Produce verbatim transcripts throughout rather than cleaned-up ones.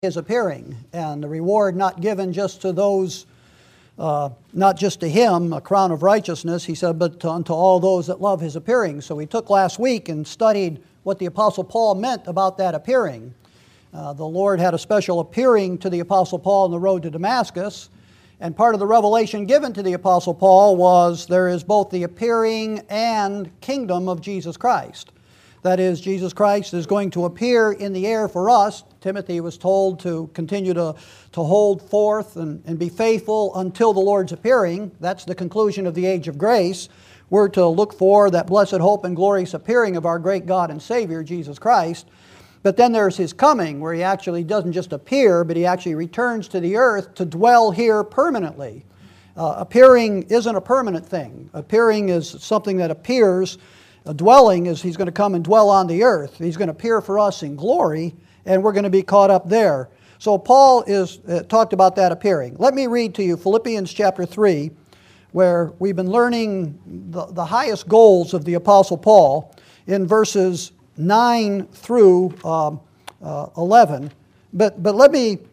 His appearing, and the reward not given just to those, uh, not just to him, a crown of righteousness, he said, but to, unto all those that love his appearing. So we took last week and studied what the Apostle Paul meant about that appearing. Uh, the Lord had a special appearing to the Apostle Paul on the road to Damascus, and part of the revelation given to the Apostle Paul was there is both the appearing and kingdom of Jesus Christ. That is, Jesus Christ is going to appear in the air for us. Timothy was told to continue to, to hold forth and, and be faithful until the Lord's appearing. That's the conclusion of the age of grace. We're to look for that blessed hope and glorious appearing of our great God and Savior, Jesus Christ. But then there's His coming, where He actually doesn't just appear, but He actually returns to the earth to dwell here permanently. Uh, appearing isn't a permanent thing. Appearing is something that appears. A dwelling is He's going to come and dwell on the earth. He's going to appear for us in glory, and we're going to be caught up there. So Paul is uh, talked about that appearing. Let me read to you Philippians chapter three, where we've been learning the, the highest goals of the Apostle Paul in verses nine through um, uh, eleven. But, but let me...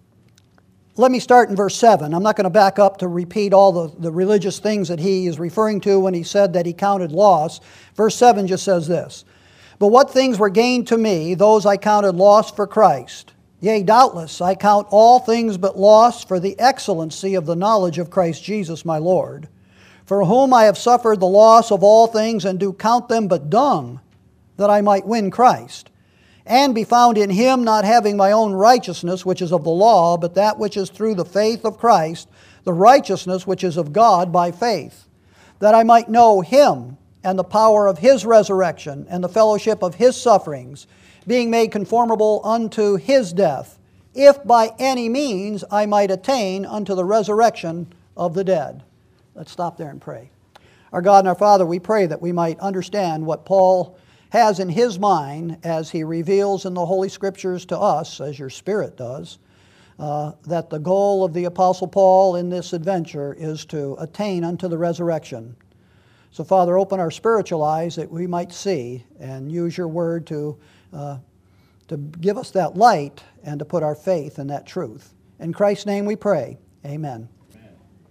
Let me start in verse seven. I'm not going to back up to repeat all the, the religious things that he is referring to when he said that he counted loss. Verse seven just says this, "But what things were gained to me, those I counted loss for Christ. Yea, doubtless, I count all things but loss for the excellency of the knowledge of Christ Jesus my Lord, for whom I have suffered the loss of all things, and do count them but dung, that I might win Christ, and be found in Him, not having my own righteousness, which is of the law, but that which is through the faith of Christ, the righteousness which is of God by faith, that I might know Him, and the power of His resurrection, and the fellowship of His sufferings, being made conformable unto His death, if by any means I might attain unto the resurrection of the dead." Let's stop there and pray. Our God and our Father, we pray that we might understand what Paul has in his mind as he reveals in the Holy Scriptures to us, as your Spirit does, uh, that the goal of the Apostle Paul in this adventure is to attain unto the resurrection. So, Father, open our spiritual eyes that we might see, and use your word to, uh, to give us that light and to put our faith in that truth. In Christ's name we pray. Amen. Amen.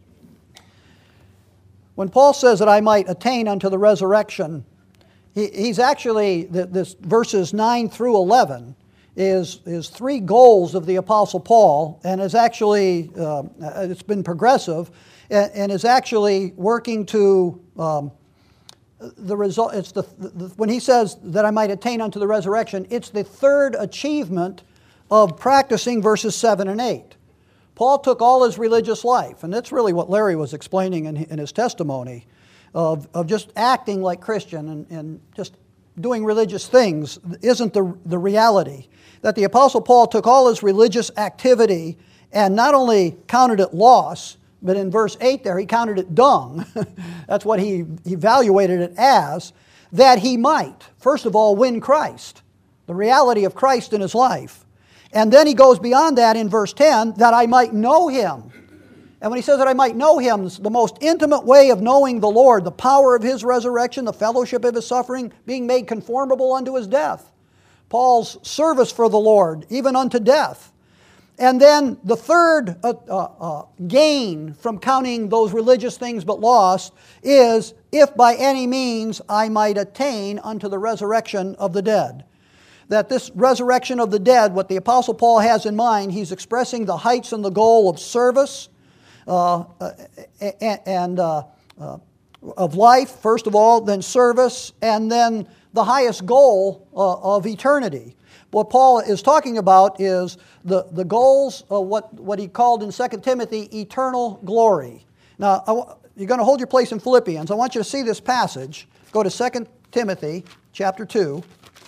When Paul says that I might attain unto the resurrection, he's actually, this verses nine through eleven is, is three goals of the Apostle Paul, and is actually, uh, it's been progressive, and, and is actually working to um, the result. It's the, the when he says that I might attain unto the resurrection, it's the third achievement of practicing verses seven and eight. Paul took all his religious life, and that's really what Larry was explaining in, in his testimony, Of, of just acting like Christian and, and just doing religious things isn't the, the reality. That the Apostle Paul took all his religious activity and not only counted it loss, but in verse eight there he counted it dung. That's what he evaluated it as, that he might, first of all, win Christ, the reality of Christ in his life. And then he goes beyond that in verse ten, that I might know Him. And when he says that I might know Him, the most intimate way of knowing the Lord, the power of His resurrection, the fellowship of His suffering, being made conformable unto His death. Paul's service for the Lord, even unto death. And then the third uh, uh, uh, gain from counting those religious things but lost is, if by any means I might attain unto the resurrection of the dead. That this resurrection of the dead, what the Apostle Paul has in mind, he's expressing the heights and the goal of service, Uh, and uh, uh, of life, first of all, then service, and then the highest goal uh, of eternity. What Paul is talking about is the, the goals of what, what he called in Second Timothy eternal glory. Now, I, you're going to hold your place in Philippians. I want you to see this passage. Go to Second Timothy chapter two.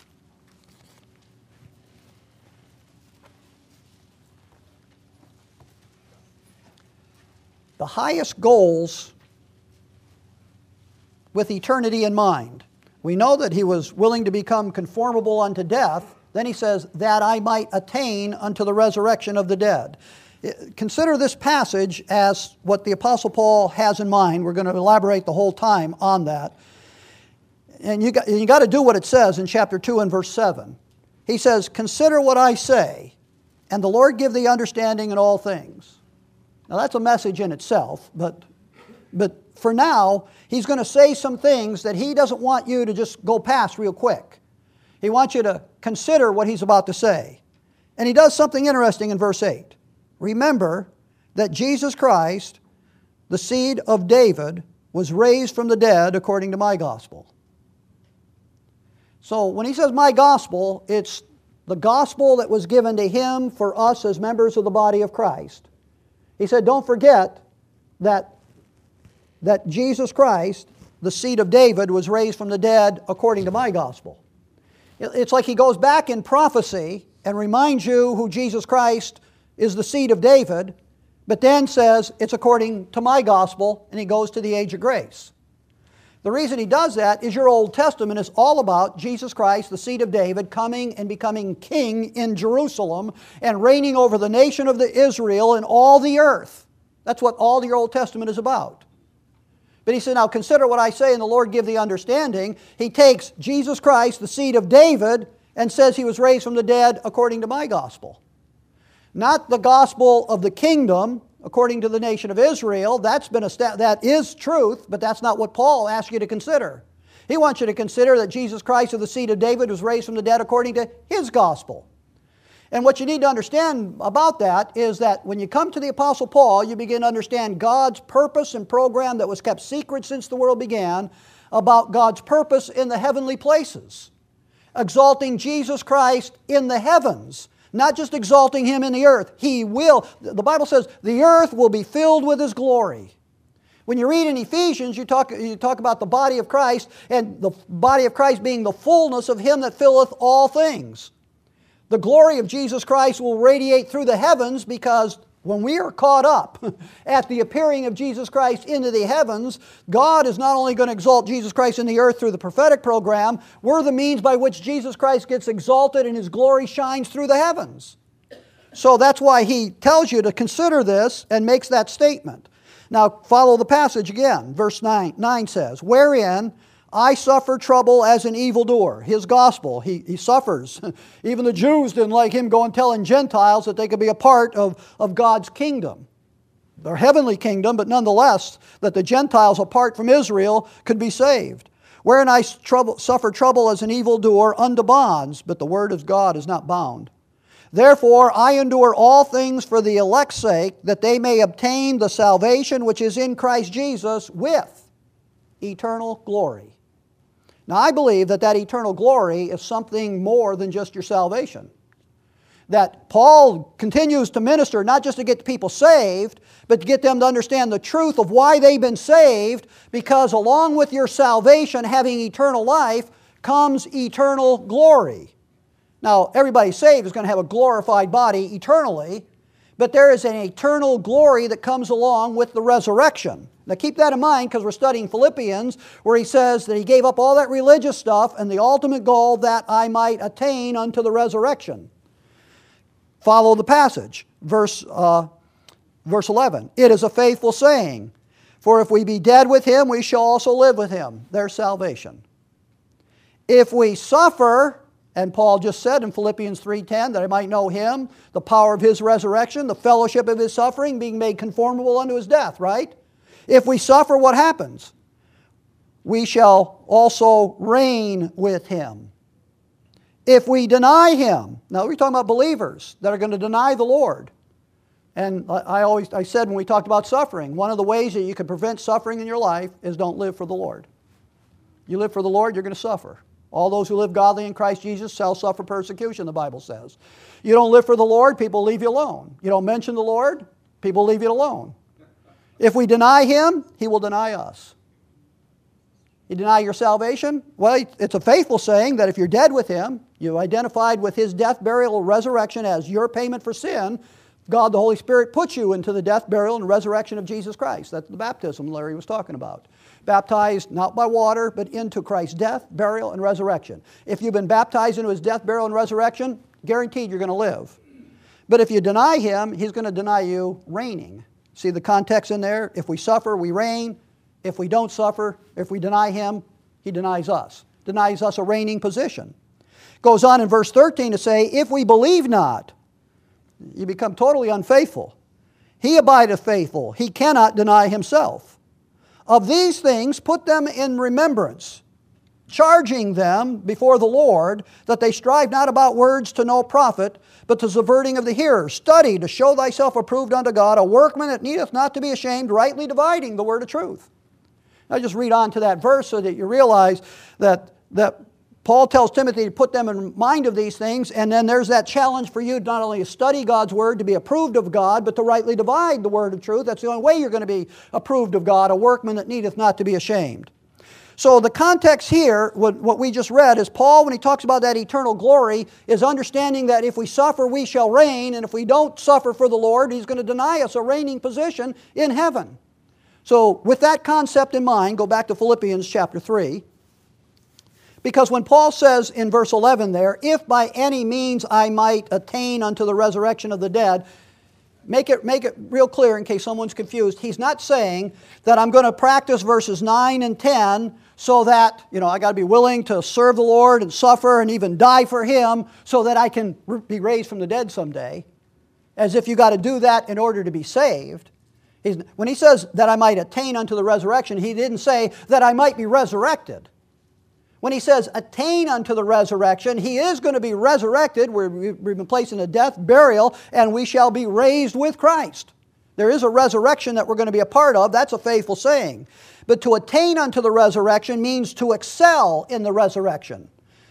The highest goals with eternity in mind. We know that he was willing to become conformable unto death. Then he says, that I might attain unto the resurrection of the dead. Consider this passage as what the Apostle Paul has in mind. We're going to elaborate the whole time on that. And you got, you got to do what it says in chapter two and verse seven. He says, "Consider what I say, and the Lord give thee understanding in all things. Now that's a message in itself, but, but for now, he's going to say some things that he doesn't want you to just go past real quick. He wants you to consider what he's about to say. And he does something interesting in verse eight. Remember that Jesus Christ, the seed of David, was raised from the dead according to my gospel. So when he says my gospel, it's the gospel that was given to him for us as members of the body of Christ. He said, don't forget that, that Jesus Christ, the seed of David, was raised from the dead according to my gospel. It's like he goes back in prophecy and reminds you who Jesus Christ is, the seed of David, but then says it's according to my gospel, and he goes to the age of grace. The reason he does that is your Old Testament is all about Jesus Christ, the seed of David, coming and becoming king in Jerusalem and reigning over the nation of the Israel and all the earth. That's what all your Old Testament is about. But he said, now consider what I say, and the Lord give thee understanding. He takes Jesus Christ, the seed of David, and says he was raised from the dead according to my gospel. Not the gospel of the kingdom, according to the nation of Israel. That's been a that is truth, but that's not what Paul asks you to consider. He wants you to consider that Jesus Christ of the seed of David was raised from the dead according to his gospel. And what you need to understand about that is that when you come to the Apostle Paul, you begin to understand God's purpose and program that was kept secret since the world began about God's purpose in the heavenly places, exalting Jesus Christ in the heavens. Not just exalting Him in the earth. He will. The Bible says the earth will be filled with His glory. When you read in Ephesians, you talk, you talk about the body of Christ, and the body of Christ being the fullness of Him that filleth all things. The glory of Jesus Christ will radiate through the heavens, because when we are caught up at the appearing of Jesus Christ into the heavens, God is not only going to exalt Jesus Christ in the earth through the prophetic program, we're the means by which Jesus Christ gets exalted and His glory shines through the heavens. So that's why he tells you to consider this and makes that statement. Now follow the passage again. Verse nine, nine says, wherein I suffer trouble as an evildoer. His gospel, he, he suffers. Even the Jews didn't like him going telling Gentiles that they could be a part of, of God's kingdom. Their heavenly kingdom, but nonetheless that the Gentiles apart from Israel could be saved. Wherein I trouble, suffer trouble as an evildoer unto bonds, but the word of God is not bound. Therefore I endure all things for the elect's sake, that they may obtain the salvation which is in Christ Jesus with eternal glory. Now I believe that that eternal glory is something more than just your salvation. That Paul continues to minister not just to get people saved, but to get them to understand the truth of why they've been saved, because along with your salvation, having eternal life, comes eternal glory. Now everybody saved is going to have a glorified body eternally, but there is an eternal glory that comes along with the resurrection. Now keep that in mind, because we're studying Philippians, where he says that he gave up all that religious stuff and the ultimate goal that I might attain unto the resurrection. Follow the passage. Verse, uh, verse eleven. It is a faithful saying, for if we be dead with Him, we shall also live with Him. There's salvation. If we suffer, and Paul just said in Philippians three ten, that I might know Him, the power of His resurrection, the fellowship of His suffering, being made conformable unto His death, right? If we suffer, what happens? We shall also reign with Him. If we deny Him, now we're talking about believers that are going to deny the Lord. And I always I said when we talked about suffering, one of the ways that you can prevent suffering in your life is don't live for the Lord. You live for the Lord, you're going to suffer. All those who live godly in Christ Jesus shall suffer persecution, the Bible says. You don't live for the Lord, people leave you alone. You don't mention the Lord, people leave you alone. If we deny Him, He will deny us. You deny your salvation? Well, it's a faithful saying that if you're dead with Him, you identified with His death, burial, and resurrection as your payment for sin, God the Holy Spirit puts you into the death, burial, and resurrection of Jesus Christ. That's the baptism Larry was talking about. Baptized not by water, but into Christ's death, burial, and resurrection. If you've been baptized into His death, burial, and resurrection, guaranteed you're going to live. But if you deny Him, He's going to deny you reigning. See the context in there? If we suffer, we reign. If we don't suffer, if we deny Him, He denies us. Denies us a reigning position. Goes on in verse thirteen to say, if we believe not, You become totally unfaithful. He abideth faithful. He cannot deny himself. Of these things put them in remembrance, charging them before the Lord, that they strive not about words to no profit, but to subverting of the hearers. Study to show thyself approved unto God, a workman that needeth not to be ashamed, rightly dividing the word of truth. I just read on to that verse so that you realize that, that Paul tells Timothy to put them in mind of these things, and then there's that challenge for you not only to study God's Word, to be approved of God, but to rightly divide the Word of truth. That's the only way you're going to be approved of God, a workman that needeth not to be ashamed. So the context here, what we just read, is Paul, when he talks about that eternal glory, is understanding that if we suffer, we shall reign, and if we don't suffer for the Lord, He's going to deny us a reigning position in heaven. So with that concept in mind, go back to Philippians chapter three. Because when Paul says in verse eleven there, if by any means I might attain unto the resurrection of the dead, make it, make it real clear in case someone's confused. He's not saying that I'm going to practice verses nine and ten so that, you know, I got to be willing to serve the Lord and suffer and even die for Him so that I can be raised from the dead someday. As if you got to do that in order to be saved. He's, when he says that I might attain unto the resurrection, he didn't say that I might be resurrected. When he says attain unto the resurrection, he is going to be resurrected. We've been placed in a death, burial, and we shall be raised with Christ. There is a resurrection that we're going to be a part of. That's a faithful saying. But to attain unto the resurrection means to excel in the resurrection.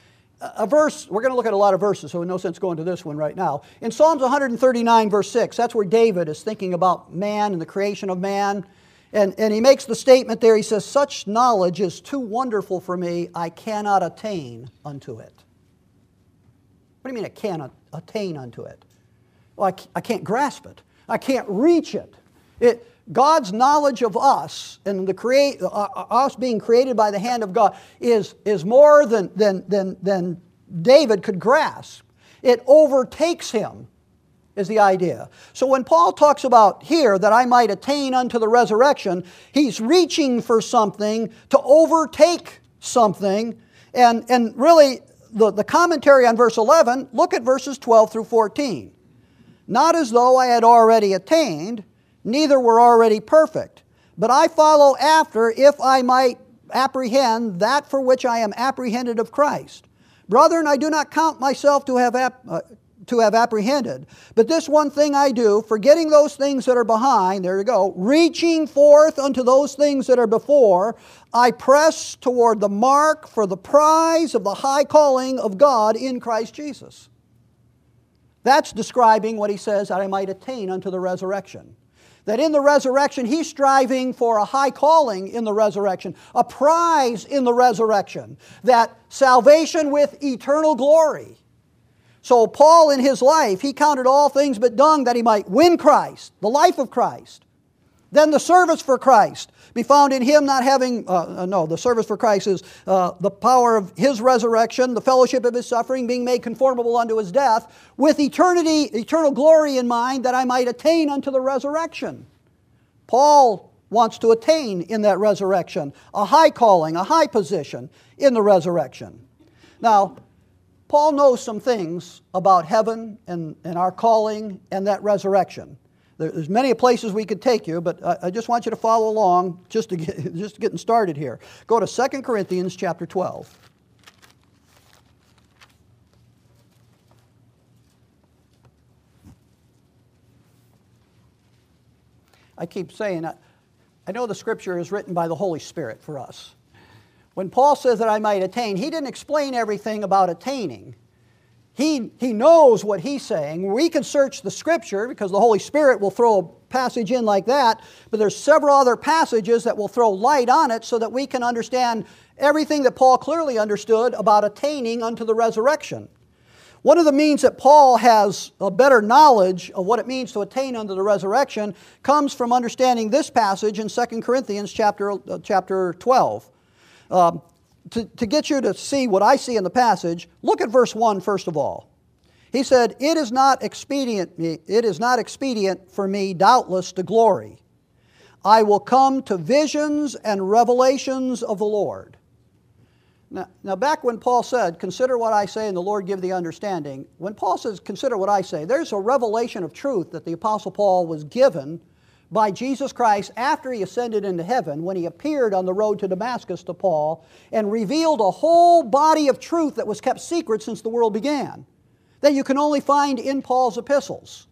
A verse, we're going to look at a lot of verses, so no sense going to this one right now. In Psalms one thirty-nine, verse six, that's where David is thinking about man and the creation of man. And, and he makes the statement there, he says, such knowledge is too wonderful for me, I cannot attain unto it. What do you mean I cannot attain unto it? Well, I, I can't grasp it. I can't reach it. It God's knowledge of us and the create, uh, us being created by the hand of God is, is more than, than, than, than David could grasp. It overtakes him, is the idea. So when Paul talks about here that I might attain unto the resurrection, he's reaching for something to overtake something. And, and really, the, the commentary on verse eleven, look at verses twelve through fourteen. Not as though I had already attained, neither were already perfect, but I follow after if I might apprehend that for which I am apprehended of Christ. Brethren, I do not count myself to have ap- uh, to have apprehended. But this one thing I do, forgetting those things that are behind, there you go, reaching forth unto those things that are before, I press toward the mark for the prize of the high calling of God in Christ Jesus. That's describing what he says, that I might attain unto the resurrection. That in the resurrection, he's striving for a high calling in the resurrection, a prize in the resurrection, that salvation with eternal glory. So Paul in his life, he counted all things but dung that he might win Christ, the life of Christ. Then the service for Christ, be found in him not having, uh, no, the service for Christ is uh, the power of his resurrection, the fellowship of his suffering, being made conformable unto his death, with eternity, eternal glory in mind, that I might attain unto the resurrection. Paul wants to attain in that resurrection a high calling, a high position in the resurrection. Now, Paul knows some things about heaven and, and our calling and that resurrection. There's many places we could take you, but I, I just want you to follow along just to get, just getting started here. Go to Second Corinthians chapter twelve. I keep saying, I, I know the Scripture is written by the Holy Spirit for us. When Paul says that I might attain, he didn't explain everything about attaining. He, he knows what he's saying. We can search the Scripture because the Holy Spirit will throw a passage in like that, but there's several other passages that will throw light on it so that we can understand everything that Paul clearly understood about attaining unto the resurrection. One of the means that Paul has a better knowledge of what it means to attain unto the resurrection comes from understanding this passage in Second Corinthians chapter, uh, chapter twelve. Um, to, to get you to see what I see in the passage, look at verse one first of all. He said, "It is not expedient, it is not expedient for me, doubtless, to glory. I will come to visions and revelations of the Lord." Now, now, back when Paul said, consider what I say and the Lord give thee understanding, when Paul says, consider what I say, there's a revelation of truth that the Apostle Paul was given by Jesus Christ after he ascended into heaven, when he appeared on the road to Damascus to Paul and revealed a whole body of truth that was kept secret since the world began, that you can only find in Paul's epistles.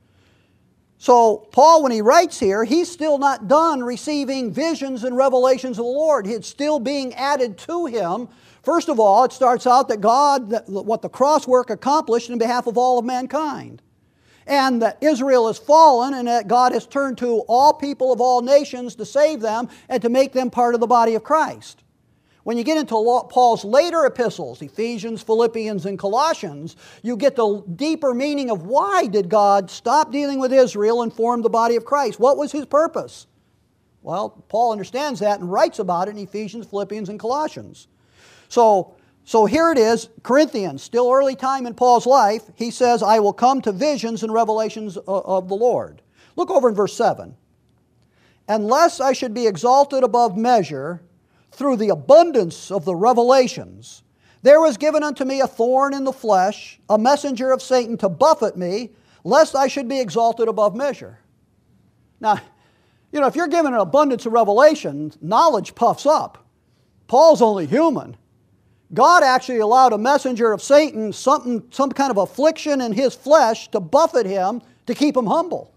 So Paul, when he writes here, he's still not done receiving visions and revelations of the Lord. It's still being added to him. First of all, it starts out that God, that what the cross work accomplished in behalf of all of mankind. And that Israel has fallen and that God has turned to all people of all nations to save them and to make them part of the body of Christ. When you get into Paul's later epistles, Ephesians, Philippians, and Colossians, you get the deeper meaning of why did God stop dealing with Israel and form the body of Christ? What was His purpose? Well, Paul understands that and writes about it in Ephesians, Philippians, and Colossians. So, so here it is, Corinthians, still early time in Paul's life. He says, I will come to visions and revelations of the Lord. Look over in verse seven. Unless I should be exalted above measure through the abundance of the revelations, there was given unto me a thorn in the flesh, a messenger of Satan to buffet me, lest I should be exalted above measure. Now, you know, if you're given an abundance of revelations, knowledge puffs up. Paul's only human. God actually allowed a messenger of Satan, something, some kind of affliction in his flesh, to buffet him to keep him humble.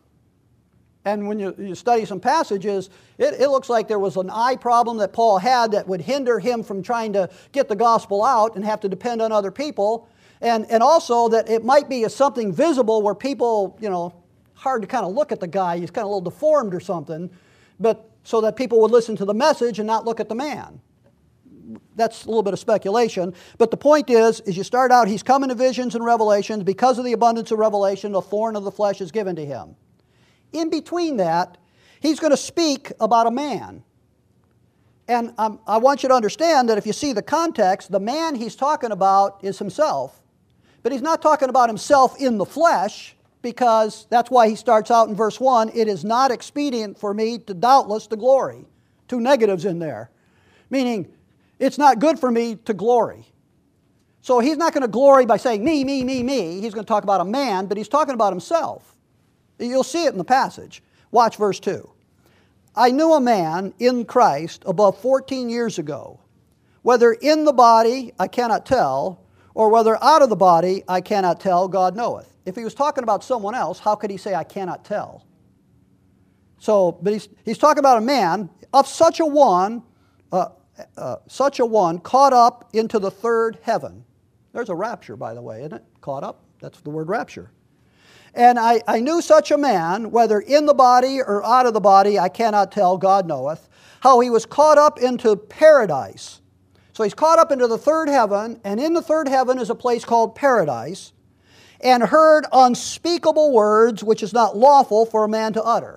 And when you, you study some passages, it, it looks like there was an eye problem that Paul had that would hinder him from trying to get the gospel out and have to depend on other people. And, and also that it might be a something visible where people, you know, hard to kind of look at the guy, he's kind of a little deformed or something, but so that people would listen to the message and not look at the man. That's a little bit of speculation. But the point is, is you start out, he's coming to visions and revelations. Because of the abundance of revelation, the thorn of the flesh is given to him. In between that, he's going to speak about a man. And um, I want you to understand that if you see the context, the man he's talking about is himself. But he's not talking about himself in the flesh, because that's why he starts out in verse one, it is not expedient for me to doubtless to glory. Two negatives in there. Meaning, it's not good for me to glory. So he's not going to glory by saying me, me, me, me. He's going to talk about a man, but he's talking about himself. You'll see it in the passage. Watch verse two. I knew a man in Christ above fourteen years ago. Whether in the body, I cannot tell, or whether out of the body, I cannot tell, God knoweth. If he was talking about someone else, how could he say, I cannot tell? So, but he's, he's talking about a man of such a one, uh, uh, such a one caught up into the third heaven. There's a rapture, by the way, isn't it? Caught up, that's the word rapture. And I, I knew such a man, whether in the body or out of the body, I cannot tell, God knoweth, how he was caught up into paradise. So he's caught up into the third heaven, and in the third heaven is a place called paradise, and heard unspeakable words which is not lawful for a man to utter.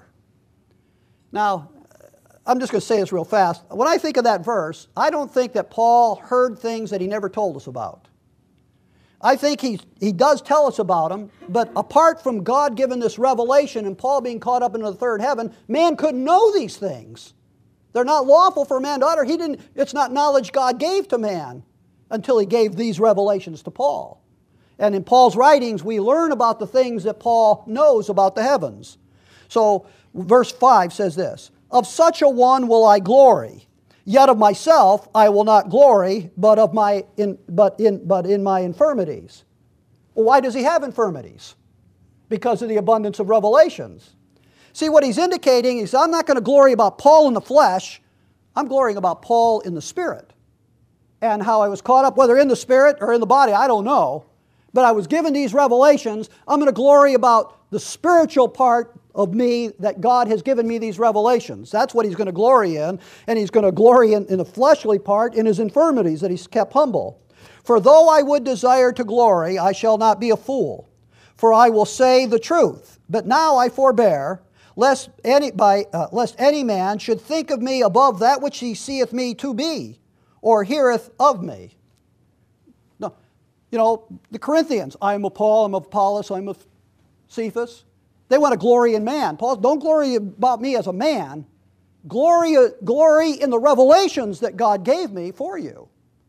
Now, I'm just going to say this real fast. When I think of that verse, I don't think that Paul heard things that he never told us about. I think he, he does tell us about them, but apart from God giving this revelation and Paul being caught up into the third heaven, man couldn't know these things. They're not lawful for man to utter. He didn't, it's not knowledge God gave to man until he gave these revelations to Paul. And in Paul's writings, we learn about the things that Paul knows about the heavens. So verse five says this, of such a one will I glory. Yet of myself I will not glory, but of my in, but in but in my infirmities. Well, why does he have infirmities? Because of the abundance of revelations. See, what he's indicating is I'm not going to glory about Paul in the flesh. I'm glorying about Paul in the spirit. And how I was caught up, whether in the spirit or in the body, I don't know. But I was given these revelations. I'm going to glory about the spiritual part of me that God has given me these revelations. That's what he's going to glory in. And he's going to glory in, in the fleshly part, in his infirmities, that he's kept humble. For though I would desire to glory, I shall not be a fool. For I will say the truth. But now I forbear, lest any, by, uh, lest any man should think of me above that which he seeth me to be, or heareth of me. No, you know, the Corinthians, I am of Paul, I'm of Apollos, I'm of Cephas. They want to glory in man. Paul, don't glory about me as a man. Glory, glory in the revelations that God gave me for you.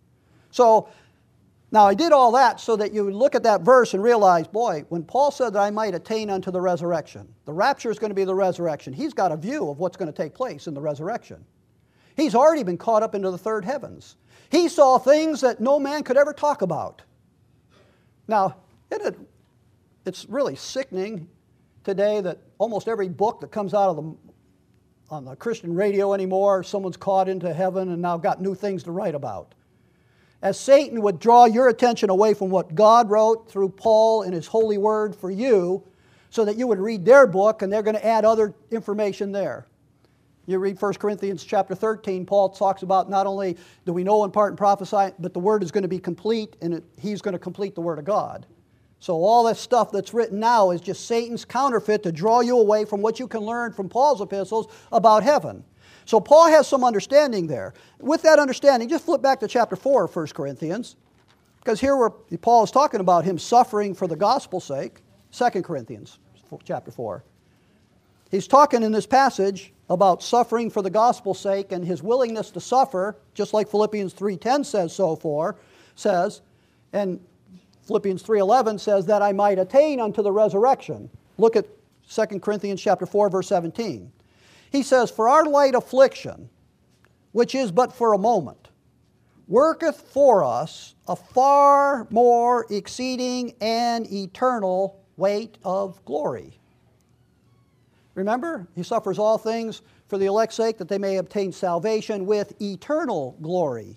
So, now I did all that so that you would look at that verse and realize, boy, when Paul said that I might attain unto the resurrection, the rapture is going to be the resurrection. He's got a view of what's going to take place in the resurrection. He's already been caught up into the third heavens. He saw things that no man could ever talk about. Now, it, it's really sickening today that almost every book that comes out of the, on the Christian radio anymore, someone's caught into heaven and now got new things to write about. As Satan would draw your attention away from what God wrote through Paul in his holy word for you, so that you would read their book and they're going to add other information there. You read First Corinthians chapter thirteen, Paul talks about not only do we know in part and prophesy, but the word is going to be complete, and it, he's going to complete the word of God. So all that stuff that's written now is just Satan's counterfeit to draw you away from what you can learn from Paul's epistles about heaven. So Paul has some understanding there. With that understanding, just flip back to chapter four of First Corinthians, because here where Paul is talking about him suffering for the gospel's sake. Second Corinthians chapter four. He's talking in this passage about suffering for the gospel's sake and his willingness to suffer, just like Philippians three ten says so for, says, and Philippians three eleven says that I might attain unto the resurrection. Look at Second Corinthians chapter four, verse seventeen. He says, for our light affliction, which is but for a moment, worketh for us a far more exceeding and eternal weight of glory. Remember, he suffers all things for the elect's sake, that they may obtain salvation with eternal glory.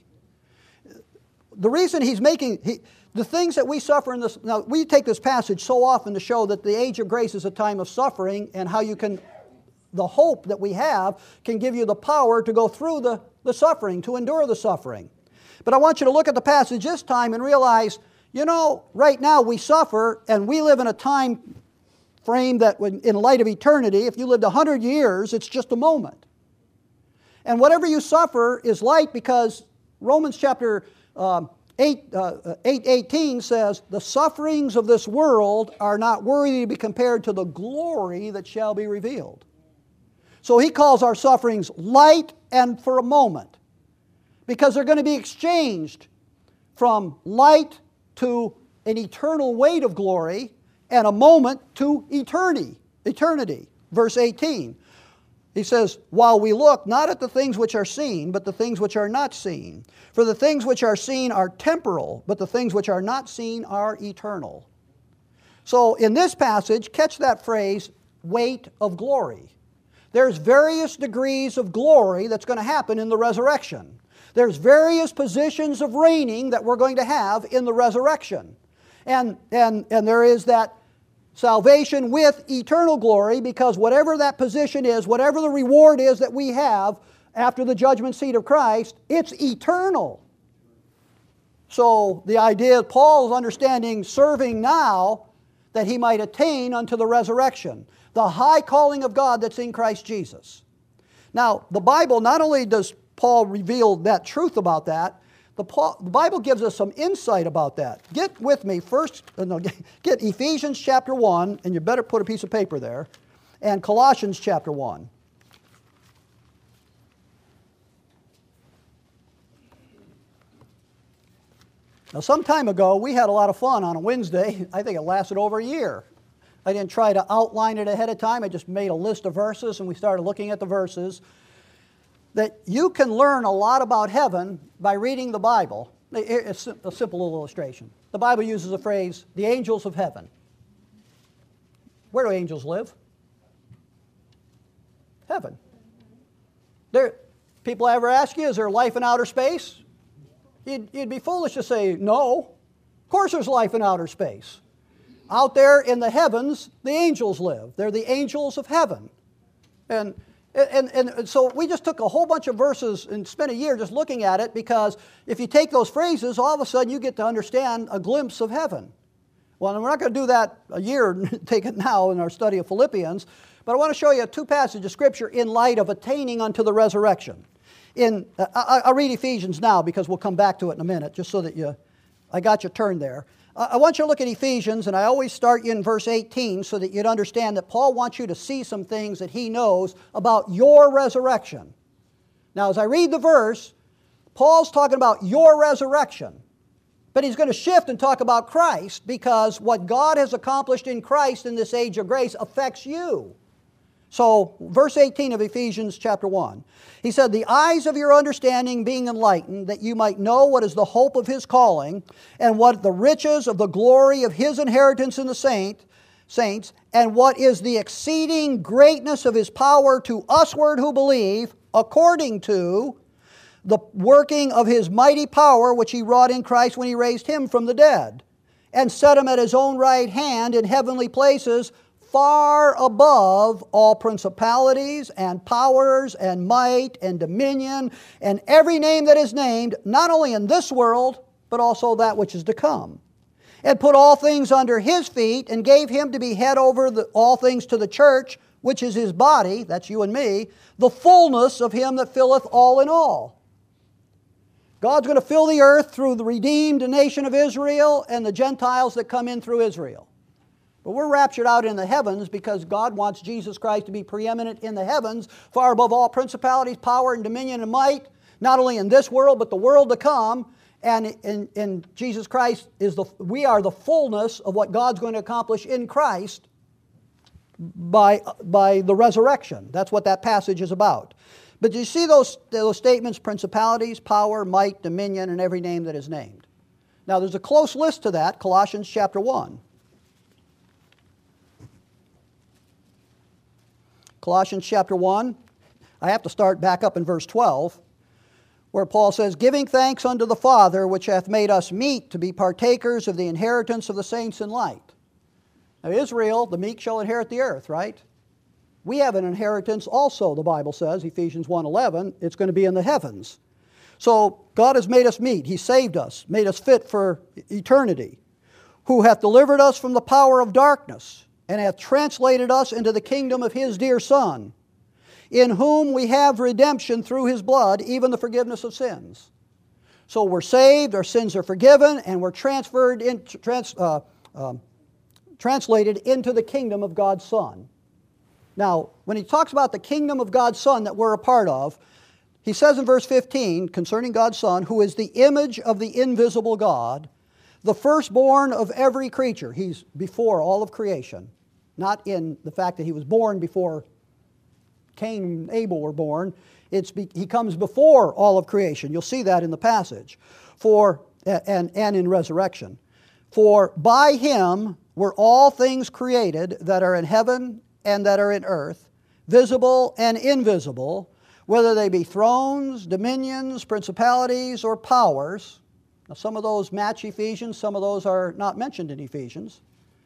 The reason he's making, he, the things that we suffer in this, now we take this passage so often to show that the age of grace is a time of suffering, and how you can, the hope that we have can give you the power to go through the, the suffering, to endure the suffering. But I want you to look at the passage this time and realize, you know, right now we suffer, and we live in a time frame that when, in light of eternity, if you lived a hundred years, it's just a moment. And whatever you suffer is light, because Romans chapter um, eight, uh, eight eighteen says, the sufferings of this world are not worthy to be compared to the glory that shall be revealed. So he calls our sufferings light and for a moment, because they're going to be exchanged from light to an eternal weight of glory, and a moment to eternity. Eternity. Verse eighteen. He says, while we look not at the things which are seen, but the things which are not seen. For the things which are seen are temporal, but the things which are not seen are eternal. So in this passage, catch that phrase, weight of glory. There's various degrees of glory that's going to happen in the resurrection. There's various positions of reigning that we're going to have in the resurrection. And, and, and there is that salvation with eternal glory, because whatever that position is, whatever the reward is that we have after the judgment seat of Christ, it's eternal. So the idea of Paul's understanding serving now that he might attain unto the resurrection, the high calling of God that's in Christ Jesus. Now, the Bible, not only does Paul reveal that truth about that, the, Paul, the Bible gives us some insight about that. Get with me first, uh, no, get Ephesians chapter one, and you better put a piece of paper there, and Colossians chapter one. Now, some time ago, we had a lot of fun on a Wednesday. I think it lasted over a year. I didn't try to outline it ahead of time. I just made a list of verses, and we started looking at the verses. That you can learn a lot about heaven by reading the Bible. It's a simple little illustration. The Bible uses the phrase, the angels of heaven. Where do angels live? Heaven. There, people ever ask you, is there life in outer space? You'd, you'd be foolish to say no. Of course there's life in outer space. Out there in the heavens, the angels live. They're the angels of heaven. And, and, and so we just took a whole bunch of verses and spent a year just looking at it, because if you take those phrases, all of a sudden you get to understand a glimpse of heaven. Well, we're not going to do that a year, take it now in our study of Philippians, but I want to show you two passages of Scripture in light of attaining unto the resurrection. In, uh, I, I'll read Ephesians now, because we'll come back to it in a minute, just so that you, I got you turned there. Uh, I want you to look at Ephesians, and I always start you in verse eighteen so that you'd understand that Paul wants you to see some things that he knows about your resurrection. Now, as I read the verse, Paul's talking about your resurrection. But he's going to shift and talk about Christ, because what God has accomplished in Christ in this age of grace affects you. So, verse eighteen of Ephesians chapter one. He said, the eyes of your understanding being enlightened, that you might know what is the hope of His calling, and what the riches of the glory of His inheritance in the saint, saints, and what is the exceeding greatness of His power to usward who believe, according to the working of His mighty power, which He wrought in Christ when He raised Him from the dead, and set Him at His own right hand in heavenly places, far above all principalities and powers and might and dominion and every name that is named, not only in this world, but also that which is to come. And put all things under His feet, and gave Him to be head over the, all things to the church, which is His body, that's you and me, the fullness of Him that filleth all in all. God's going to fill the earth through the redeemed nation of Israel and the Gentiles that come in through Israel. But we're raptured out in the heavens because God wants Jesus Christ to be preeminent in the heavens, far above all principalities, power, and dominion and might, not only in this world, but the world to come. And in, in Jesus Christ, is the we are the fullness of what God's going to accomplish in Christ by, by the resurrection. That's what that passage is about. But you see those, those statements, principalities, power, might, dominion, and every name that is named. Now there's a close list to that, Colossians chapter one. Colossians chapter one, I have to start back up in verse twelve, where Paul says, giving thanks unto the Father, which hath made us meet to be partakers of the inheritance of the saints in light. Now Israel, the meek, shall inherit the earth, right? We have an inheritance also, the Bible says, Ephesians one eleven, it's going to be in the heavens. So God has made us meet. He saved us, made us fit for eternity, who hath delivered us from the power of darkness, and hath translated us into the kingdom of His dear Son, in whom we have redemption through His blood, even the forgiveness of sins. So we're saved, our sins are forgiven, and we're transferred in, trans, uh, um, translated into the kingdom of God's Son. Now, when he talks about the kingdom of God's Son that we're a part of, he says in verse fifteen, concerning God's Son, who is the image of the invisible God, the firstborn of every creature. He's before all of creation. Not in the fact that He was born before Cain and Abel were born. It's be, He comes before all of creation. You'll see that in the passage. For, and, and in resurrection. For by Him were all things created that are in heaven and that are in earth, visible and invisible, whether they be thrones, dominions, principalities, or powers. Now some of those match Ephesians, some of those are not mentioned in Ephesians.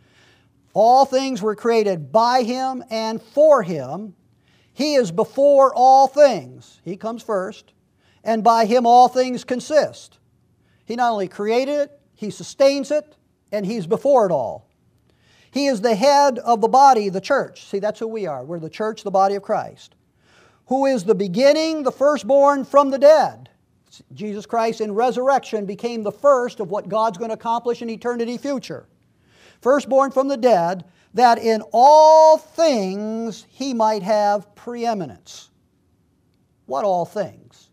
All things were created by Him and for Him. He is before all things. He comes first. And by Him all things consist. He not only created it, He sustains it, and He's before it all. He is the head of the body, the church. See, that's who we are. We're the church, the body of Christ. Who is the beginning, the firstborn from the dead. Jesus Christ in resurrection became the first of what God's going to accomplish in eternity future. Firstborn from the dead, that in all things He might have preeminence. What all things?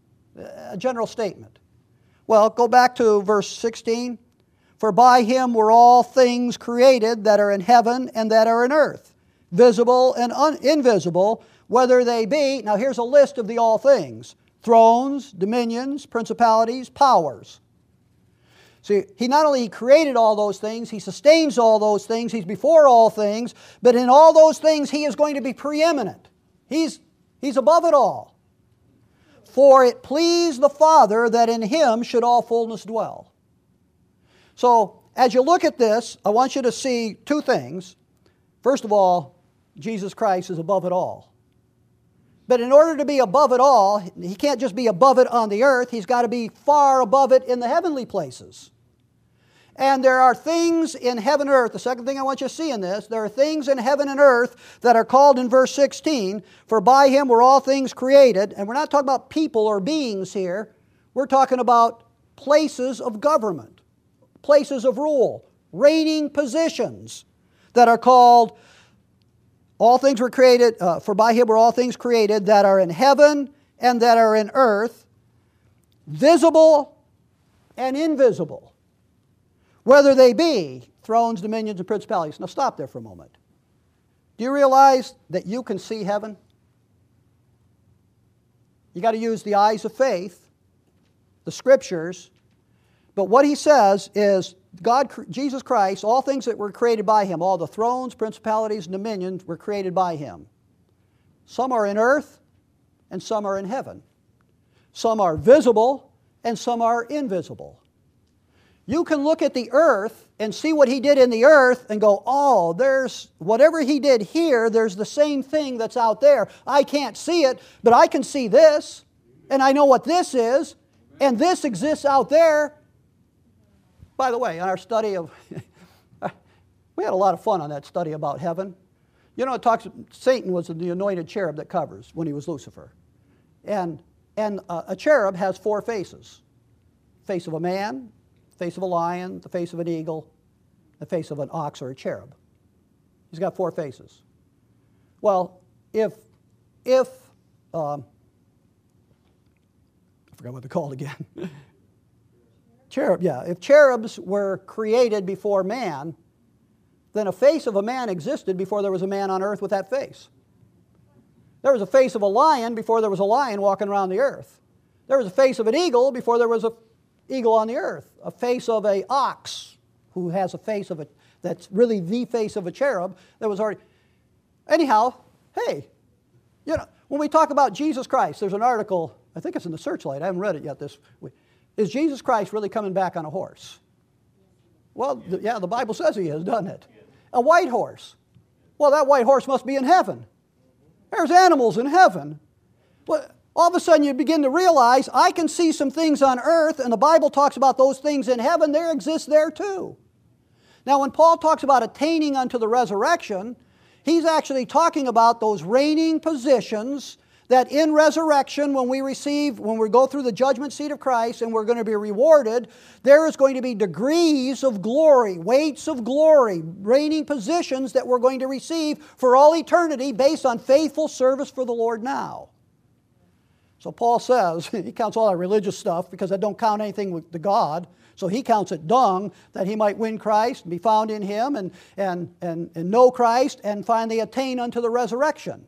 A general statement. Well, go back to verse sixteen. For by Him were all things created that are in heaven and that are in earth, visible and un- invisible, whether they be, now here's a list of the all things, thrones, dominions, principalities, powers. See, He not only created all those things, He sustains all those things, He's before all things, but in all those things He is going to be preeminent. He's, he's above it all. For it pleased the Father that in Him should all fullness dwell. So, as you look at this, I want you to see two things. First of all, Jesus Christ is above it all. But in order to be above it all, He can't just be above it on the earth, He's got to be far above it in the heavenly places. And there are things in heaven and earth, the second thing I want you to see in this, there are things in heaven and earth that are called in verse sixteen, for by Him were all things created. And we're not talking about people or beings here, we're talking about places of government, places of rule, reigning positions that are called, all things were created, uh, for by Him were all things created that are in heaven and that are in earth, visible and invisible, whether they be thrones, dominions, and principalities. Now stop there for a moment. Do you realize that you can see heaven? You got to use the eyes of faith, the Scriptures. But what he says is, God, Jesus Christ, all things that were created by Him, all the thrones, principalities, and dominions were created by Him. Some are in earth, and some are in heaven. Some are visible, and some are invisible. You can look at the earth and see what He did in the earth and go, oh, there's whatever He did here, there's the same thing that's out there. I can't see it, but I can see this, and I know what this is, and this exists out there. By the way, in our study of, we had a lot of fun on that study about heaven. You know, it talks, Satan was the anointed cherub that covers when he was Lucifer. And, and uh, a cherub has four faces. Face of a man, face of a lion, the face of an eagle, the face of an ox or a cherub. He's got four faces. Well, if, if, um, I forgot what they're called again. Cherub, yeah. If cherubs were created before man, then a face of a man existed before there was a man on earth with that face. There was a face of a lion before there was a lion walking around the earth. There was a face of an eagle before there was an eagle on the earth. A face of a ox, who has a face of a, that's really the face of a cherub, that was already... Anyhow, hey, you know, when we talk about Jesus Christ, there's an article, I think it's in the Searchlight, I haven't read it yet this week. Is Jesus Christ really coming back on a horse? Well, th- yeah, the Bible says He is, doesn't it? A white horse. Well, that white horse must be in heaven. There's animals in heaven. Well, all of a sudden you begin to realize, I can see some things on earth, and the Bible talks about those things in heaven. They exist there too. Now, when Paul talks about attaining unto the resurrection, he's actually talking about those reigning positions that in resurrection, when we receive, when we go through the judgment seat of Christ and we're going to be rewarded, there is going to be degrees of glory, weights of glory, reigning positions that we're going to receive for all eternity based on faithful service for the Lord now. So Paul says, he counts all our religious stuff because I don't count anything with the God. So he counts it dung that he might win Christ and be found in Him and, and, and, and know Christ and finally attain unto the resurrection.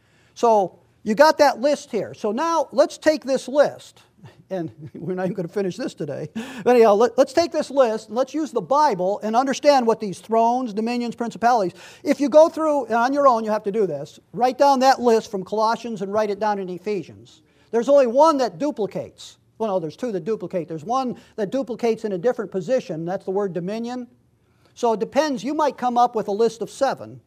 So you got that list here. So now let's take this list. And we're not even going to finish this today. But anyhow, let, let's take this list and let's use the Bible and understand what these thrones, dominions, principalities. If you go through, and on your own you have to do this, write down that list from Colossians and write it down in Ephesians. There's only one that duplicates. Well, no, there's two that duplicate. There's one that duplicates in a different position. That's the word dominion. So it depends. You might come up with a list of seven.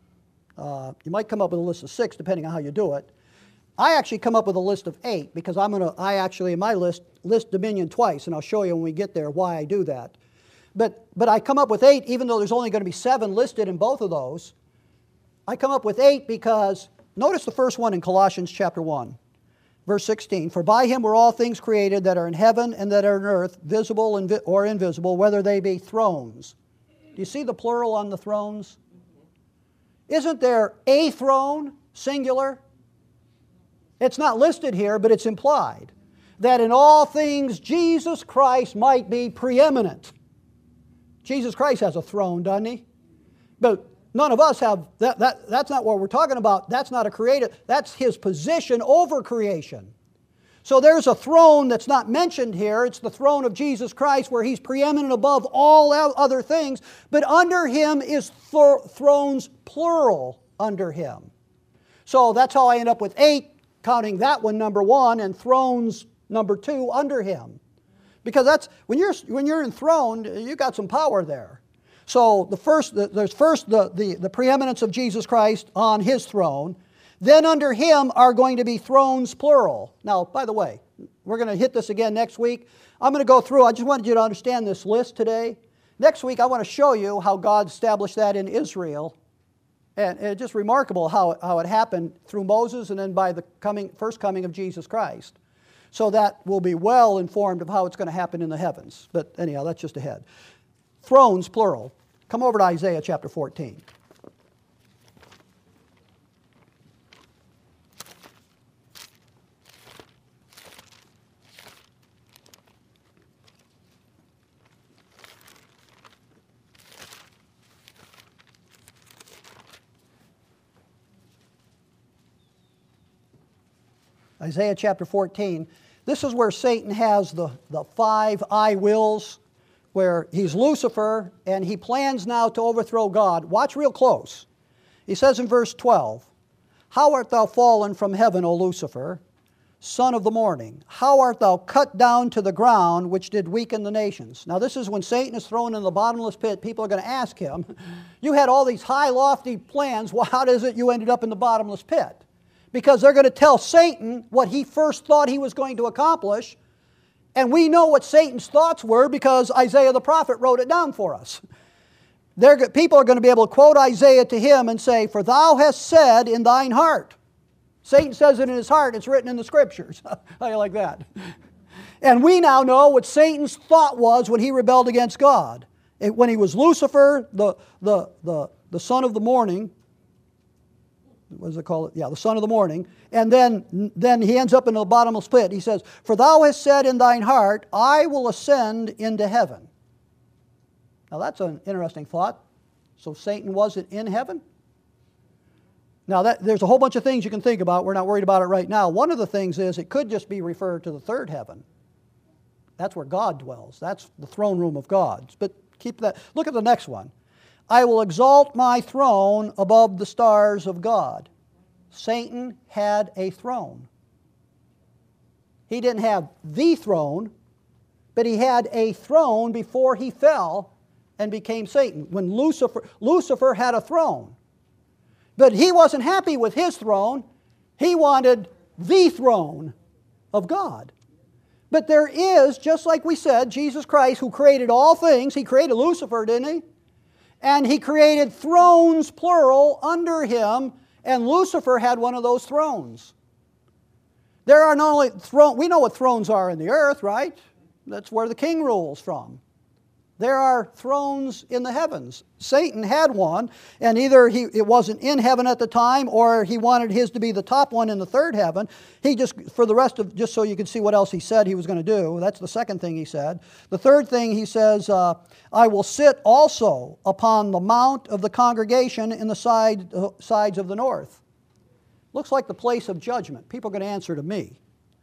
Uh, you might come up with a list of six, depending on how you do it. I actually come up with a list of eight because I'm going to, I actually in my list, list dominion twice, and I'll show you when we get there why I do that. But, but I come up with eight, even though there's only going to be seven listed in both of those. I come up with eight because, notice the first one in Colossians chapter one, verse sixteen. For by Him were all things created that are in heaven and that are in earth, visible and vi- or invisible, whether they be thrones. Do you see the plural on the thrones? Isn't there a throne, singular? It's not listed here, but it's implied that in all things Jesus Christ might be preeminent. Jesus Christ has a throne, doesn't He? But none of us have, that, that, that's not what we're talking about. That's not a creative, that's His position over creation. So there's a throne that's not mentioned here. It's the throne of Jesus Christ where He's preeminent above all other things. But under Him is th- thrones plural under Him. So that's how I end up with eight, counting that one number one and thrones number two under Him. Because that's, when you're, when you're enthroned, you got some power there. So the first, there's first the, the, the preeminence of Jesus Christ on His throne. Then under Him are going to be thrones plural. Now, by the way, we're going to hit this again next week. I'm going to go through, I just wanted you to understand this list today. Next week I want to show you how God established that in Israel. And it's just remarkable how, how it happened through Moses and then by the coming, first coming of Jesus Christ. So that we'll be well informed of how it's going to happen in the heavens. But anyhow, that's just ahead. Thrones, plural. Come over to Isaiah chapter fourteen. Isaiah chapter fourteen. This is where Satan has the, the five I wills, where he's Lucifer, and he plans now to overthrow God. Watch real close. He says in verse twelve, "How art thou fallen from heaven, O Lucifer, son of the morning? How art thou cut down to the ground, which did weaken the nations?" Now this is when Satan is thrown in the bottomless pit. People are going to ask him, you had all these high, lofty plans. Well, how is it you ended up in the bottomless pit? Because they're going to tell Satan what he first thought he was going to accomplish. And we know what Satan's thoughts were because Isaiah the prophet wrote it down for us. They're, people are going to be able to quote Isaiah to him and say, "For thou hast said in thine heart." Satan says it in his heart. It's written in the Scriptures. How do you like that? And we now know what Satan's thought was when he rebelled against God. It, when he was Lucifer, the, the, the, the son of the morning, what does it call it? Yeah, the son of the morning. And then, then he ends up in the bottomless pit. He says, "For thou hast said in thine heart, I will ascend into heaven." Now that's an interesting thought. So Satan wasn't in heaven? Now that, there's a whole bunch of things you can think about. We're not worried about it right now. One of the things is it could just be referred to the third heaven. That's where God dwells. That's the throne room of God. But keep that. Look at the next one. "I will exalt my throne above the stars of God." Satan had a throne. He didn't have the throne, but he had a throne before he fell and became Satan. When Lucifer, Lucifer had a throne. But he wasn't happy with his throne. He wanted the throne of God. But there is, just like we said, Jesus Christ, who created all things. He created Lucifer, didn't he? And he created thrones, plural, under him. And Lucifer had one of those thrones. There are not only thrones, we know what thrones are in the earth, right? That's where the king rules from. There are thrones in the heavens. Satan had one, and either he, it wasn't in heaven at the time, or he wanted his to be the top one in the third heaven. He just, for the rest of, just so you could see what else he said he was going to do, that's the second thing he said. The third thing he says, uh, "I will sit also upon the mount of the congregation in the side, uh, sides of the north." Looks like the place of judgment. People are going to answer to me.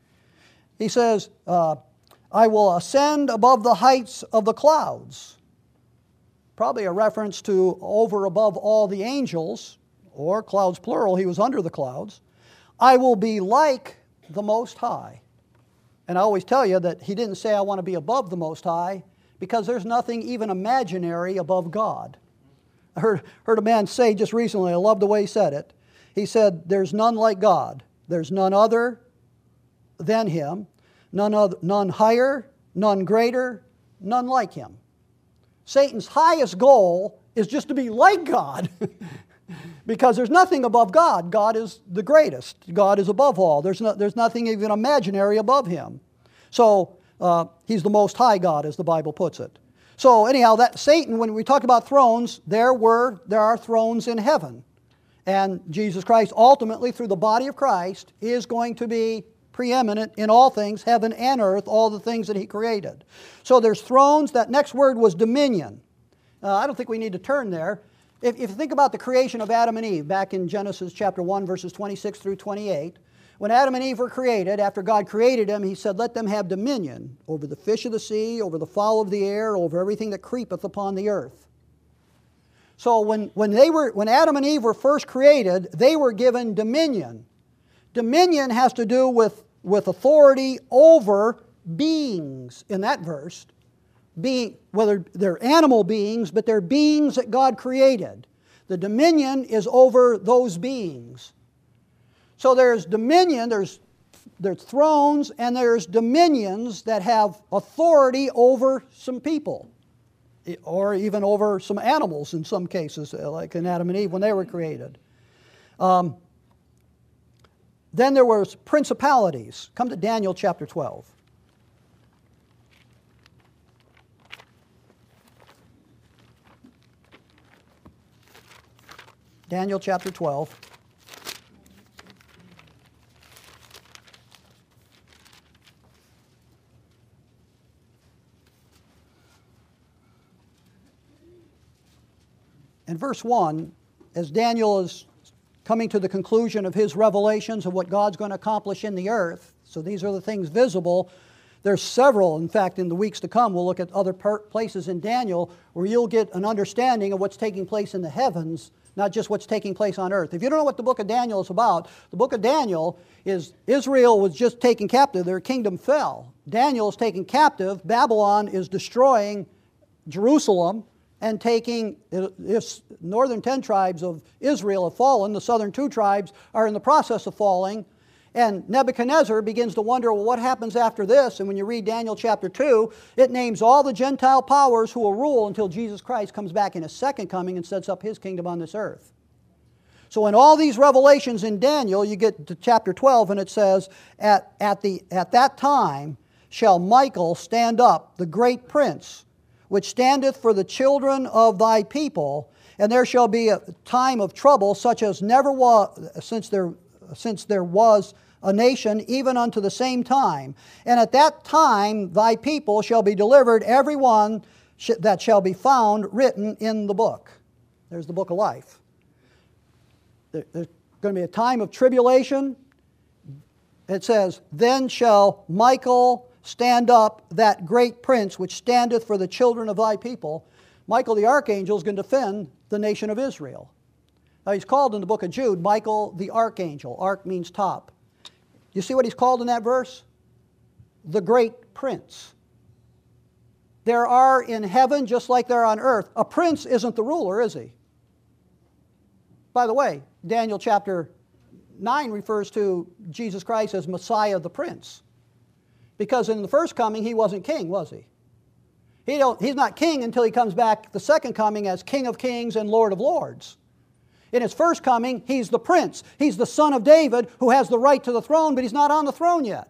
He says, uh, "I will ascend above the heights of the clouds." Probably a reference to over above all the angels, or clouds plural, he was under the clouds. "I will be like the Most High." And I always tell you that he didn't say, "I want to be above the Most High," because there's nothing even imaginary above God. I heard, heard a man say just recently, I love the way he said it. He said, "There's none like God. There's none other than him. None, other, none higher, none greater, none like him." Satan's highest goal is just to be like God. Because there's nothing above God. God is the greatest. God is above all. There's, no, there's nothing even imaginary above him. So uh, he's the Most High God, as the Bible puts it. So anyhow, that Satan, when we talk about thrones, there were there are thrones in heaven. And Jesus Christ, ultimately, through the body of Christ, is going to be preeminent in all things, heaven and earth, all the things that he created. So there's thrones. That next word was dominion. Uh, I don't think we need to turn there. If, if you think about the creation of Adam and Eve, back in Genesis chapter one, verses twenty-six through twenty-eight, when Adam and Eve were created, after God created them, he said, "Let them have dominion over the fish of the sea, over the fowl of the air, over everything that creepeth upon the earth." So when, when, they were, when Adam and Eve were first created, they were given dominion. Dominion has to do with, with authority over beings in that verse. Being, whether they're animal beings, but they're beings that God created. The dominion is over those beings. So there's dominion, there's, there's thrones, and there's dominions that have authority over some people. Or even over some animals in some cases, like in Adam and Eve when they were created. Um, then there was principalities. Come to Daniel chapter twelve. Daniel chapter twelve. In verse one, as Daniel is coming to the conclusion of his revelations of what God's going to accomplish in the earth. So these are the things visible. There's several. In fact, in the weeks to come, we'll look at other places in Daniel where you'll get an understanding of what's taking place in the heavens, not just what's taking place on earth. If you don't know what the book of Daniel is about, the book of Daniel is Israel was just taken captive. Their kingdom fell. Daniel is taken captive. Babylon is destroying Jerusalem and taking, if northern ten tribes of Israel have fallen, the southern two tribes are in the process of falling. And Nebuchadnezzar begins to wonder, well, what happens after this? And when you read Daniel chapter two, it names all the Gentile powers who will rule until Jesus Christ comes back in his second coming and sets up his kingdom on this earth. So in all these revelations in Daniel, you get to chapter twelve, and it says, At, at, the, at that time shall Michael stand up, the great prince, which standeth for the children of thy people, and there shall be a time of trouble such as never was since there, since there was a nation, even unto the same time. And at that time thy people shall be delivered, every one sh- that shall be found written in the book. There's the book of life. There, there's going to be a time of tribulation. It says, Then shall Michael stand up, that great prince which standeth for the children of thy people. Michael the archangel is going to defend the nation of Israel. Now he's called in the book of Jude, Michael the archangel. Arch means top. You see what he's called in that verse? The great prince. There are in heaven, just like there are on earth, a prince isn't the ruler, is he? By the way, Daniel chapter nine refers to Jesus Christ as Messiah the Prince. Because in the first coming, he wasn't king, was he? He don't, he's not king until he comes back the second coming as King of Kings and Lord of Lords. In his first coming, he's the prince. He's the son of David who has the right to the throne, but he's not on the throne yet.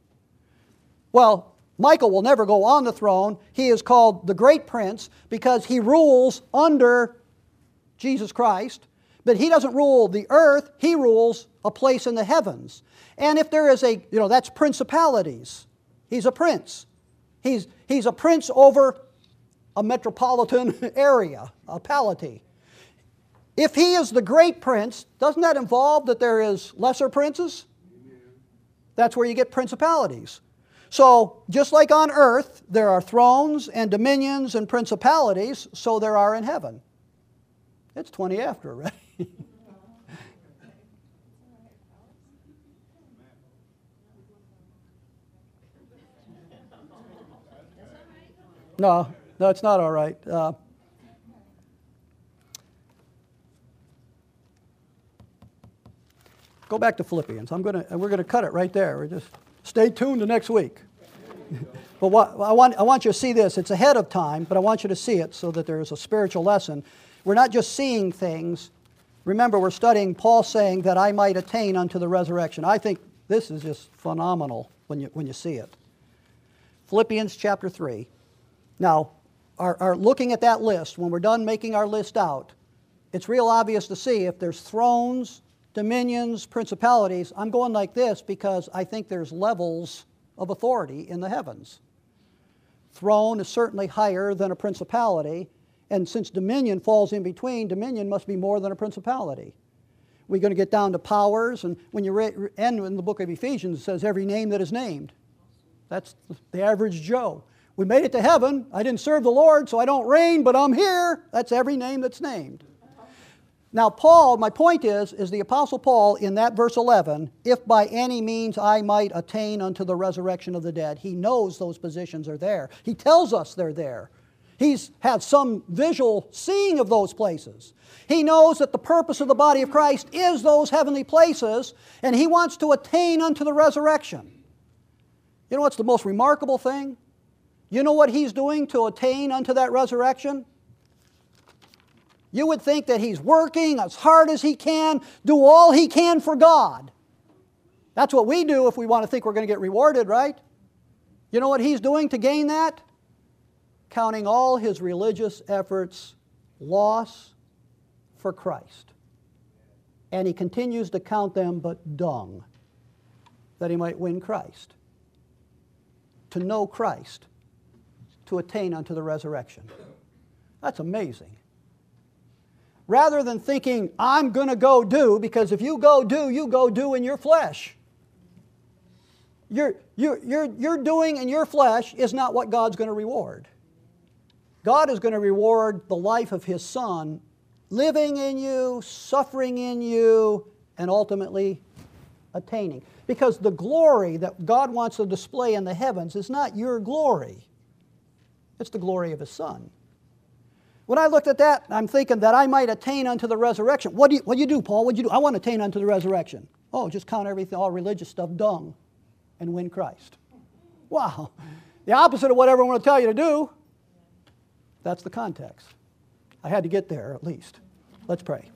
Well, Michael will never go on the throne. He is called the great prince because he rules under Jesus Christ. But he doesn't rule the earth. He rules a place in the heavens. And if there is a, you know, that's principalities. He's a prince. He's, he's a prince over a metropolitan area, a polity. If he is the great prince, doesn't that involve that there is lesser princes? That's where you get principalities. So, just like on earth, there are thrones and dominions and principalities, so there are in heaven. It's twenty after already. No, no, it's not all right. Uh, go back to Philippians. I'm gonna, we're going to cut it right there. We're just stay tuned to next week. But what, I want, I want you to see this. It's ahead of time, but I want you to see it so that there is a spiritual lesson. We're not just seeing things. Remember, we're studying Paul saying that I might attain unto the resurrection. I think this is just phenomenal when you, when you see it. Philippians chapter three. Now, our, our looking at that list, when we're done making our list out, it's real obvious to see if there's thrones, dominions, principalities. I'm going like this because I think there's levels of authority in the heavens. Throne is certainly higher than a principality, and since dominion falls in between, dominion must be more than a principality. We're going to get down to powers, and when you re- end in the book of Ephesians, it says every name that is named. That's the average Joe. We made it to heaven. I didn't serve the Lord, so I don't reign, but I'm here. That's every name that's named. Now, Paul, my point is, is the Apostle Paul in that verse eleven, if by any means I might attain unto the resurrection of the dead, he knows those positions are there. He tells us they're there. He's had some visual seeing of those places. He knows that the purpose of the body of Christ is those heavenly places, and he wants to attain unto the resurrection. You know what's the most remarkable thing? You know what he's doing to attain unto that resurrection? You would think that he's working as hard as he can, do all he can for God. That's what we do if we want to think we're going to get rewarded, right? You know what he's doing to gain that? Counting all his religious efforts loss for Christ. And he continues to count them but dung, that he might win Christ. To know Christ, to attain unto the resurrection. That's amazing. rather than thinking, I'm going to go do, because if you go do, you go do in your flesh. You're, you're, you're, you're doing in your flesh is not what God's going to reward. God is going to reward the life of His Son living in you, suffering in you, and ultimately attaining. Because the glory that God wants to display in the heavens is not your glory. It's the glory of His Son. When I looked at that, I'm thinking that I might attain unto the resurrection. What do you, what do, you do, Paul? What do you do? I want to attain unto the resurrection. Oh, just count everything, all religious stuff, dung, and win Christ. Wow. The opposite of what everyone will tell you to do. That's the context. I had to get there at least. Let's pray.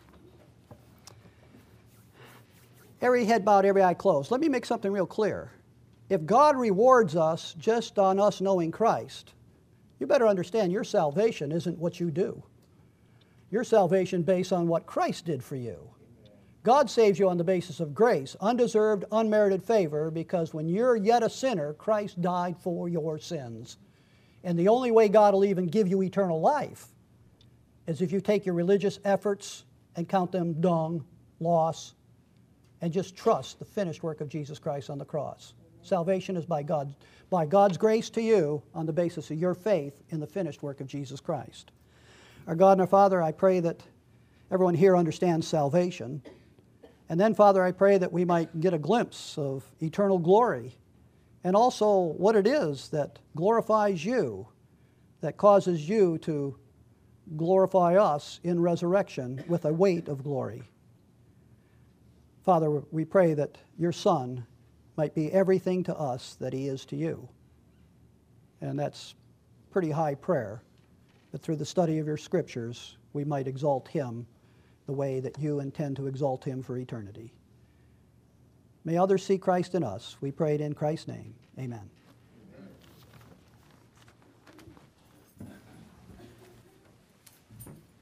Every head bowed, every eye closed. Let me make something real clear. If God rewards us just on us knowing Christ, you better understand your salvation isn't what you do. Your salvation based on what Christ did for you. God saves you on the basis of grace, undeserved, unmerited favor, because when you're yet a sinner, Christ died for your sins. And the only way God will even give you eternal life is if you take your religious efforts and count them dung, loss, and just trust the finished work of Jesus Christ on the cross. Salvation is by God, by God's grace to you on the basis of your faith in the finished work of Jesus Christ. Our God and our Father, I pray that everyone here understands salvation. And then, Father, I pray that we might get a glimpse of eternal glory and also what it is that glorifies you, that causes you to glorify us in resurrection with a weight of glory. Father, we pray that your Son might be everything to us that He is to you. And that's pretty high prayer, that through the study of your Scriptures, we might exalt Him the way that you intend to exalt Him for eternity. May others see Christ in us. We pray it in Christ's name. Amen.